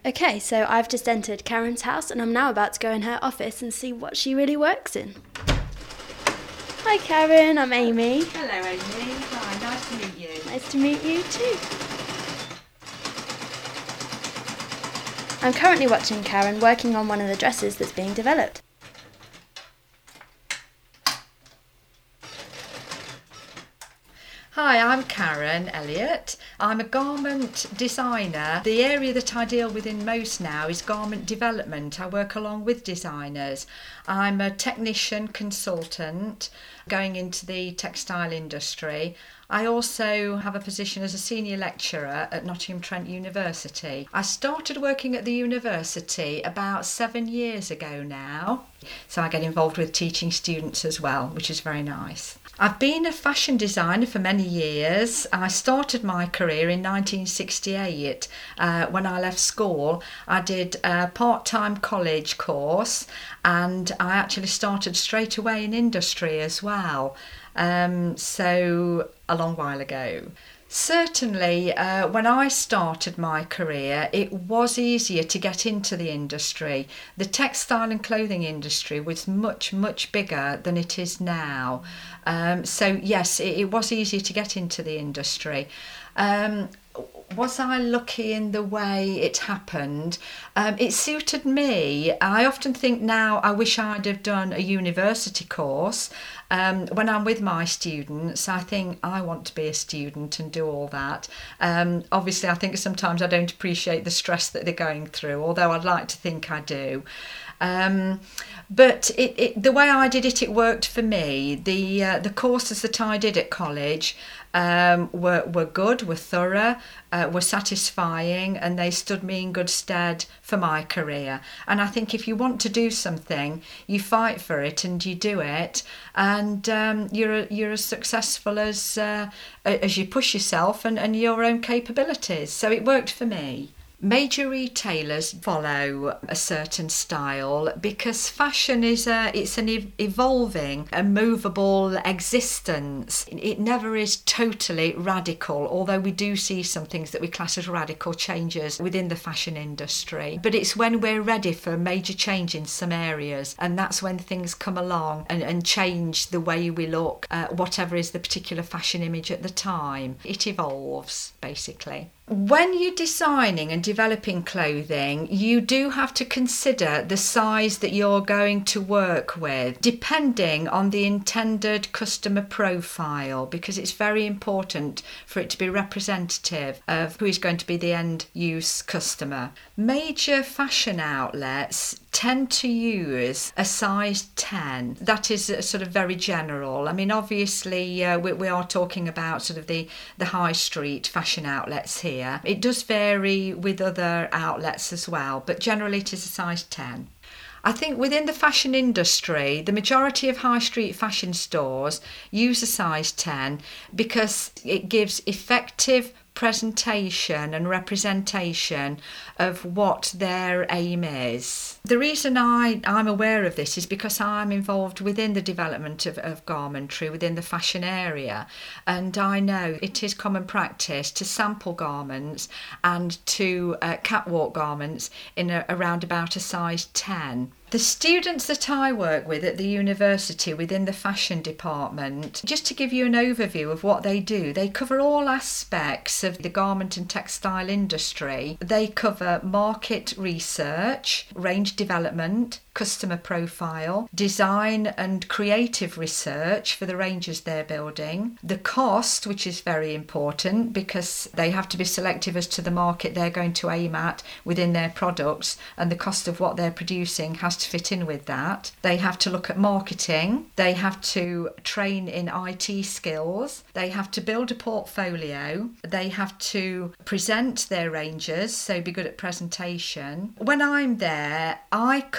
Okay, so I've just entered Karen's house and I'm now about to go in her office and see what she really works in. Hi Karen, I'm Amy. Hello Amy, hi, nice to meet you. Nice to meet you too. I'm currently watching Karen working on one of the dresses that's being developed. Hi, I'm Karen Elliott. I'm a garment designer. The area that I deal with in most now is garment development. I work along with designers. I'm a technician consultant going into the textile industry. I also have a position as a senior lecturer at Nottingham Trent University. I started working at the university about 7 years ago now, so I get involved with teaching students as well, which is very nice. I've been a fashion designer for many years. I started my career in 1968. When I left school, I did a part-time college course and I actually started straight away in industry as well. So a long while ago. Certainly, when I started my career, it was easier to get into the industry. The textile and clothing industry was much, much bigger than it is now. So yes, it was easier to get into the industry. Was I lucky in the way it happened? It suited me. I often think now I wish I'd have done a university course. When I'm with my students, I think I want to be a student and do all that. Obviously, I think sometimes I don't appreciate the stress that they're going through, although I'd like to think I do. But the way I did it, it worked for me. The courses that I did at college were good, were thorough, were satisfying, and they stood me in good stead for my career. And I think if you want to do something, you fight for it and you do it, and you're as successful as you push yourself and your own capabilities. So it worked for me. Major retailers follow a certain style because fashion is it's an evolving and movable existence. It never is totally radical, although we do see some things that we class as radical changes within the fashion industry. But it's when we're ready for major change in some areas, and that's when things come along and change the way we look, whatever is the particular fashion image at the time. It evolves, basically. When you're designing and developing clothing, you do have to consider the size that you're going to work with, depending on the intended customer profile, because it's very important for it to be representative of who is going to be the end use customer. Major fashion outlets tend to use a size 10. That is sort of very general. I mean, obviously, we are talking about sort of the high street fashion outlets here. It does vary with other outlets as well, but generally it is a size 10. I think within the fashion industry, the majority of high street fashion stores use a size 10 because it gives effective presentation and representation of what their aim is. The reason I'm aware of this is because I'm involved within the development of garmentry within the fashion area, and I know it is common practice to sample garments and to catwalk garments in around about a size 10. The students that I work with at the university within the fashion department, just to give you an overview of what they do, they cover all aspects of the garment and textile industry. They cover market research, range development, customer profile, design and creative research for the ranges they're building, the cost, which is very important because they have to be selective as to the market they're going to aim at within their products, and the cost of what they're producing has to fit in with that. They have to look at marketing, they have to train in IT skills, they have to build a portfolio, they have to present their ranges, so be good at presentation. When I'm there, I cover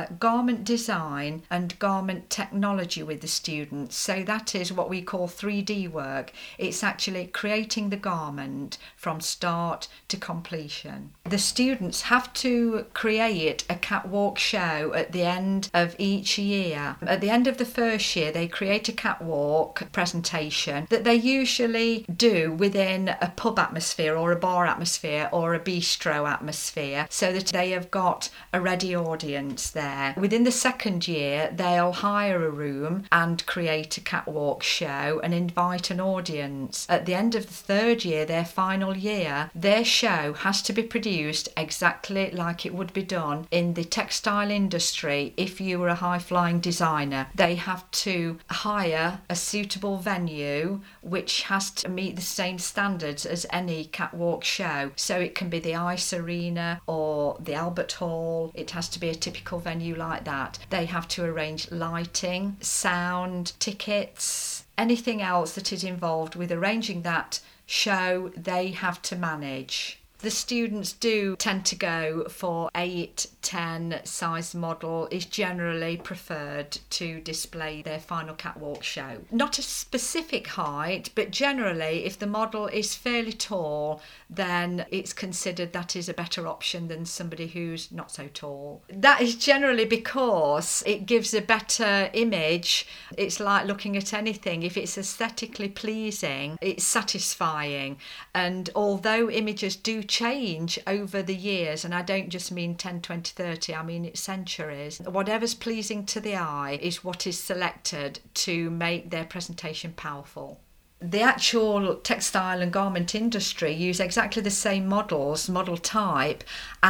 cover garment design and garment technology with the students. So that is what we call 3D work. It's actually creating the garment from start to completion. The students have to create a catwalk show at the end of each year. At the end of the first year, they create a catwalk presentation that they usually do within a pub atmosphere or a bar atmosphere or a bistro atmosphere, so that they have got a ready audience there. Within the second year, they'll hire a room and create a catwalk show and invite an audience. At the end of the third year, their final year, their show has to be produced exactly like it would be done in the textile industry. If you were a high-flying designer, they have to hire a suitable venue which has to meet the same standards as any catwalk show. So it can be the Ice Arena or the Albert Hall. It has to be a typical venue like that. They have to arrange lighting, sound, tickets, anything else that is involved with arranging that show, they have to manage. The students do tend to go for 8, 10 size model is generally preferred to display their final catwalk show. Not a specific height, but generally if the model is fairly tall, then it's considered that is a better option than somebody who's not so tall. That is generally because it gives a better image. It's like looking at anything. If it's aesthetically pleasing, it's satisfying. And although images do change over the years, and I don't just mean 10, 20, 30, I mean it's centuries, whatever's pleasing to the eye is what is selected to make their presentation powerful. The actual textile and garment industry use exactly the same model type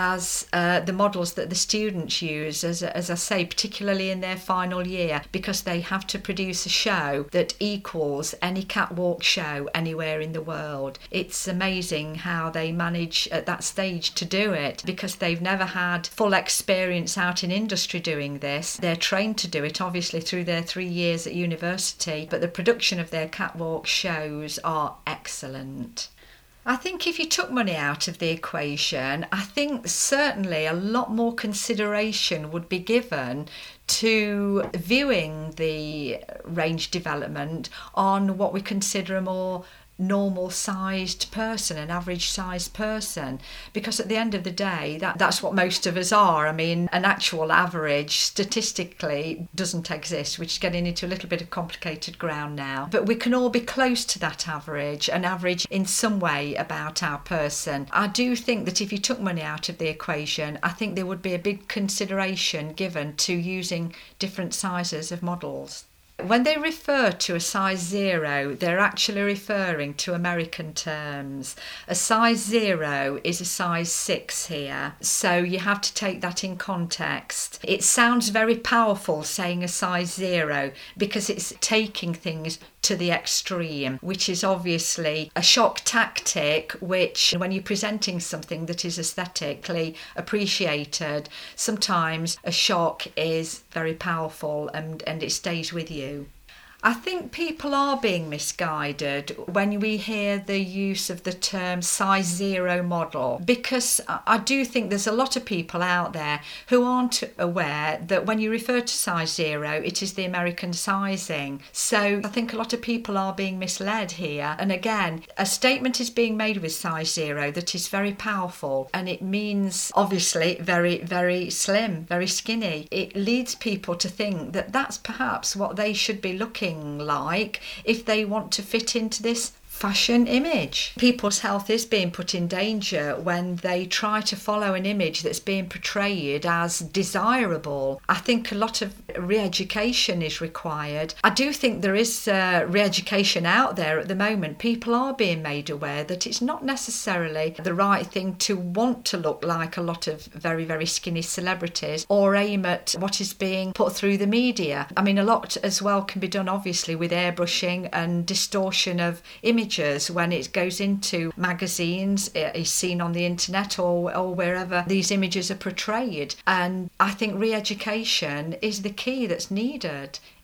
as the models that the students use, as I say, particularly in their final year, because they have to produce a show that equals any catwalk show anywhere in the world. It's amazing how they manage at that stage to do it, because they've never had full experience out in industry doing this. They're trained to do it, obviously, through their 3 years at university, but the production of their catwalk shows are excellent. I think if you took money out of the equation, I think certainly a lot more consideration would be given to viewing the range development on what we consider a more normal sized person, an average sized person, because at the end of the day that's what most of us are. I mean, an actual average statistically doesn't exist, which is getting into a little bit of complicated ground now, but we can all be close to that average, an average in some way about our person. I do think that if you took money out of the equation, I think there would be a big consideration given to using different sizes of models. When they refer to a size 0, they're actually referring to American terms. A size 0 is a size 6 here, so you have to take that in context. It sounds very powerful saying a size 0 because it's taking things to the extreme, which is obviously a shock tactic, which when you're presenting something that is aesthetically appreciated, sometimes a shock is very powerful and it stays with you. I think people are being misguided when we hear the use of the term size 0 model, because I do think there's a lot of people out there who aren't aware that when you refer to size 0, it is the American sizing. So I think a lot of people are being misled here. And again, a statement is being made with size 0 that is very powerful, and it means obviously very, very slim, very skinny. It leads people to think that that's perhaps what they should be looking like if they want to fit into this fashion image. People's health is being put in danger when they try to follow an image that's being portrayed as desirable. I think a lot of re-education is required. I do think there is re-education out there at the moment. People are being made aware that it's not necessarily the right thing to want to look like a lot of very, very skinny celebrities or aim at what is being put through the media. I mean, a lot as well can be done obviously with airbrushing and distortion of images when it goes into magazines, it is seen on the internet or wherever these images are portrayed. And I think re-education is the key that's needed.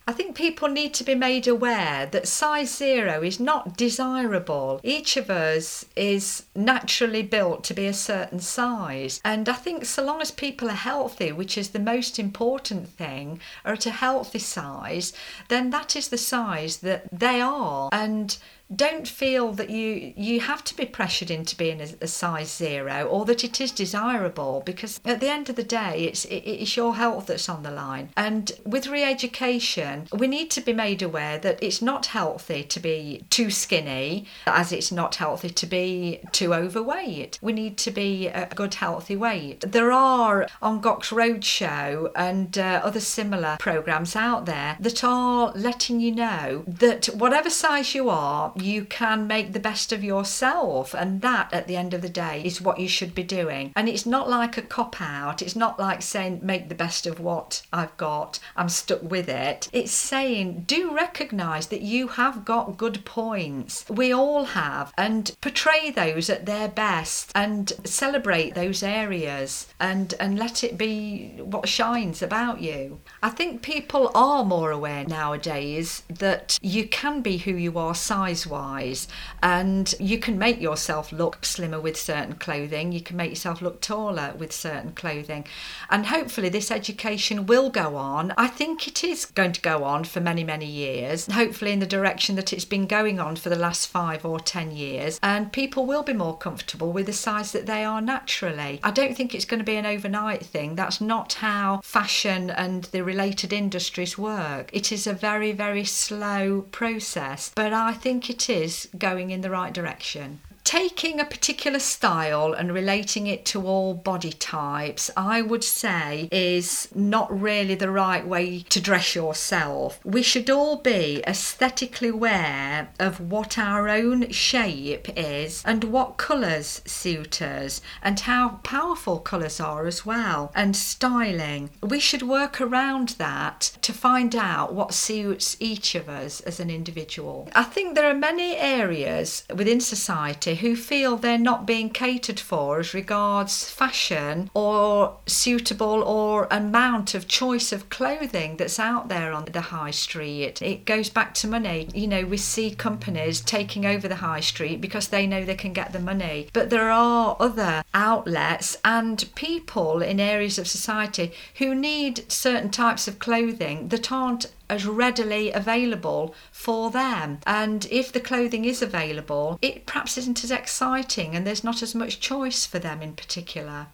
I think people need to be made aware that size 0 is not desirable. Each of us is naturally built to be a certain size. And I think so long as people are healthy, which is the most important thing, are at a healthy size, then that is the size that they are. And don't feel that you have to be pressured into being a size 0 or that it is desirable, because at the end of the day it's your health that's on the line. And with re-education, we need to be made aware that it's not healthy to be too skinny, as it's not healthy to be too overweight. We need to be a good healthy weight. There are on Gox Roadshow and other similar programmes out there that are letting you know that whatever size you are, you can make the best of yourself, and that at the end of the day is what you should be doing. And it's not like a cop-out. It's not like saying make the best of what I've got, I'm stuck with it. It's saying do recognise that you have got good points, we all have, and portray those at their best and celebrate those areas and let it be what shines about you. I think people are more aware nowadays that you can be who you are size-wise, and you can make yourself look slimmer with certain clothing, you can make yourself look taller with certain clothing, and hopefully this education will go on. I think it is going to go on for many, many years, hopefully in the direction that it's been going on for the last 5 or 10 years, and people will be more comfortable with the size that they are naturally. I don't think it's going to be an overnight thing. That's not how fashion and the related industries work. It is a very, very slow process, but I think it is going in the right direction. Taking a particular style and relating it to all body types, I would say, is not really the right way to dress yourself. We should all be aesthetically aware of what our own shape is and what colours suit us and how powerful colours are as well, and styling. We should work around that to find out what suits each of us as an individual. I think there are many areas within society who feel they're not being catered for as regards fashion or suitable or amount of choice of clothing that's out there on the high street. It goes back to money. You know, we see companies taking over the high street because they know they can get the money. But there are other outlets and people in areas of society who need certain types of clothing that aren't as readily available for them. And if the clothing is available, it perhaps isn't as exciting and there's not as much choice for them in particular.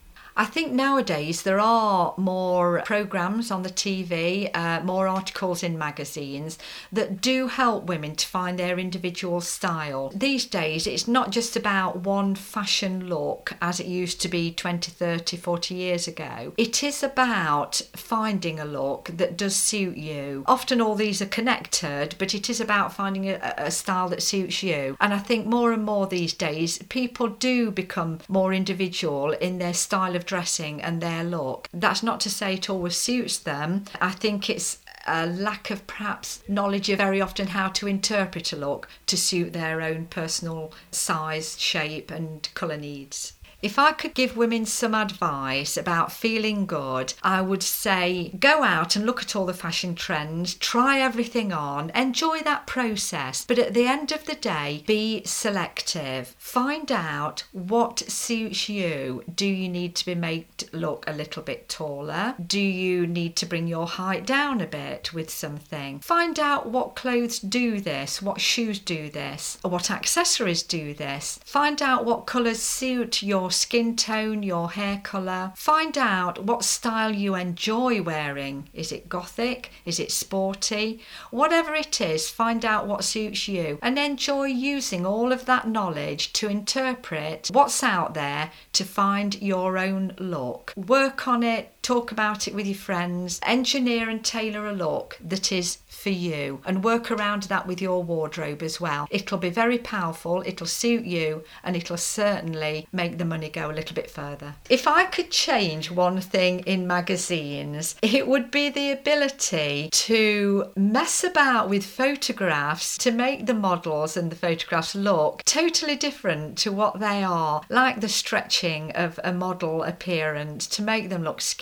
I think nowadays there are more programmes on the TV, more articles in magazines that do help women to find their individual style. These days it's not just about one fashion look as it used to be 20, 30, 40 years ago. It is about finding a look that does suit you. Often all these are connected, but it is about finding a style that suits you. And I think more and more these days people do become more individual in their style of dressing and their look. That's not to say it always suits them. I think it's a lack of perhaps knowledge of very often how to interpret a look to suit their own personal size, shape and colour needs. If I could give women some advice about feeling good, I would say go out and look at all the fashion trends, try everything on, enjoy that process, but at the end of the day, be selective. Find out what suits you. Do you need to be made look a little bit taller? Do you need to bring your height down a bit with something? Find out what clothes do this, what shoes do this, or what accessories do this. Find out what colours suit your skin tone, your hair colour. Find out what style you enjoy wearing. Is it gothic? Is it sporty? Whatever it is, find out what suits you and enjoy using all of that knowledge to interpret what's out there to find your own look. Work on it, talk about it with your friends, engineer and tailor a look that is for you and work around that with your wardrobe as well. It'll be very powerful, it'll suit you and it'll certainly make the money go a little bit further. If I could change one thing in magazines, it would be the ability to mess about with photographs to make the models and the photographs look totally different to what they are, like the stretching of a model appearance to make them look skinny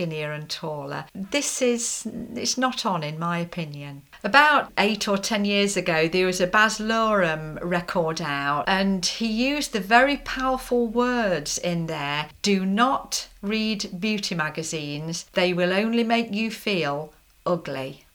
skinnier and taller. It's not on, in my opinion. About 8 or 10 years ago, there was a Baz Luhrmann record out, and he used the very powerful words in there: do not read beauty magazines, they will only make you feel ugly.